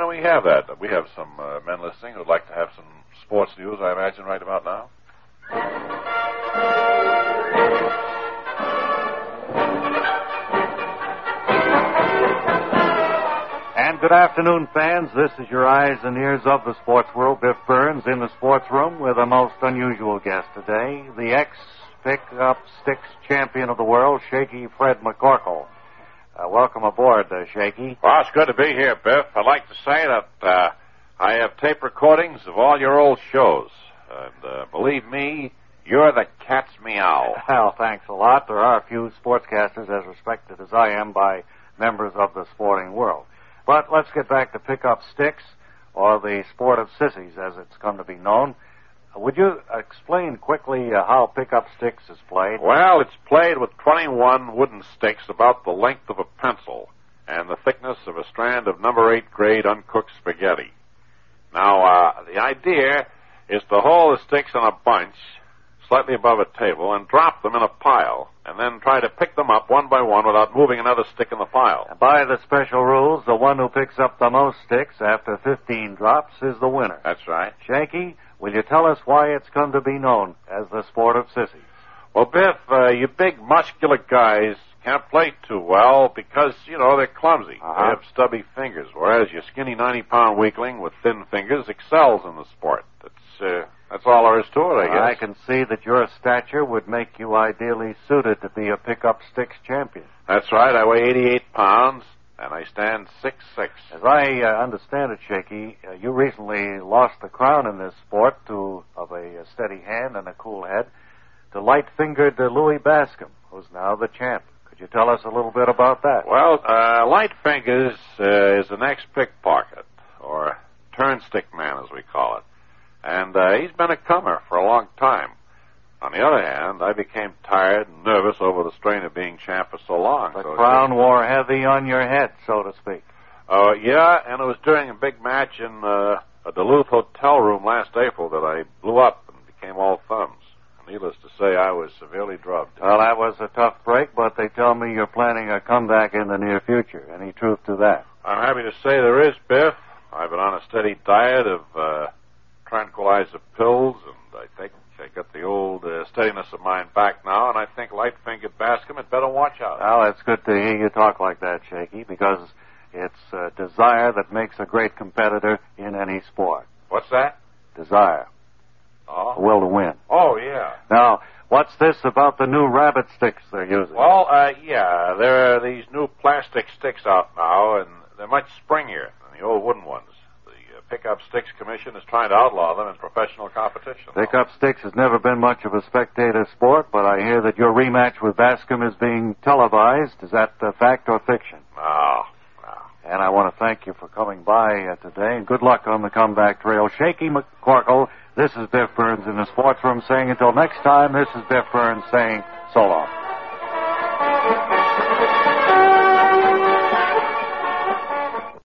don't we have that? We have some men listening who'd like to have some sports news, I imagine, right about now. And good afternoon, fans. This is your eyes and ears of the sports world. Biff Burns in the sports room with a most unusual guest today, the ex-pick-up sticks champion of the world, Shaky Fred McCorkle. Welcome aboard, Shaky. Well, it's good to be here, Biff. I'd like to say that I have tape recordings of all your old shows. And believe me, you're the cat's meow. Well, thanks a lot. There are a few sportscasters as respected as I am by members of the sporting world. But let's get back to pick-up sticks, or the sport of sissies, as it's come to be known. Would you explain quickly how pick-up sticks is played? Well, it's played with 21 wooden sticks about the length of a pencil and the thickness of a strand of number 8 grade uncooked spaghetti. Now, the idea is to hold the sticks in a bunch slightly above a table and drop them in a pile, and then try to pick them up one by one without moving another stick in the pile. And by the special rules, the one who picks up the most sticks after 15 drops is the winner. That's right. Shaky, will you tell us why it's come to be known as the sport of sissies? Well, Biff, you big muscular guys can't play too well because, they're clumsy. Uh-huh. They have stubby fingers, whereas your skinny 90-pound weakling with thin fingers excels in the sport. That's all there is to it, I guess. I can see that your stature would make you ideally suited to be a pick-up sticks champion. That's right. I weigh 88 pounds, and I stand 6'6". As I understand it, Shaky, you recently lost the crown in this sport of a steady hand and a cool head to light-fingered Louis Bascom, who's now the champ. Could you tell us a little bit about that? Well, Light Fingers is an ex-pickpocket, or turnstick man, as we call it. And he's been a comer for a long time. On the other hand, I became tired and nervous over the strain of being champ for so long. The crown wore heavy on your head, so to speak. Yeah, and it was during a big match in a Duluth hotel room last April that I blew up and became all thumbs. Needless to say, I was severely drubbed. Well, that was a tough break, but they tell me you're planning a comeback in the near future. Any truth to that? I'm happy to say there is, Biff. I've been on a steady diet of tranquilizer pills, and I think I got the old steadiness of mind back now, and I think light-fingered Bascom had better watch out. Well, it's good to hear you talk like that, Shaky, because it's desire that makes a great competitor in any sport. What's that? Desire. Oh. The will to win. Oh, yeah. Now, what's this about the new rabbit sticks they're using? Well, yeah, there are these new plastic sticks out now, and they're much springier than the old wooden ones. Pick-up Sticks Commission is trying to outlaw them in professional competition. Pick-up sticks has never been much of a spectator sport, but I hear that your rematch with Bascom is being televised. Is that fact or fiction? No. And I want to thank you for coming by today, and good luck on the comeback trail. Shaky McCorkle, this is Biff Burns in the sports room saying until next time, this is Biff Burns saying so long.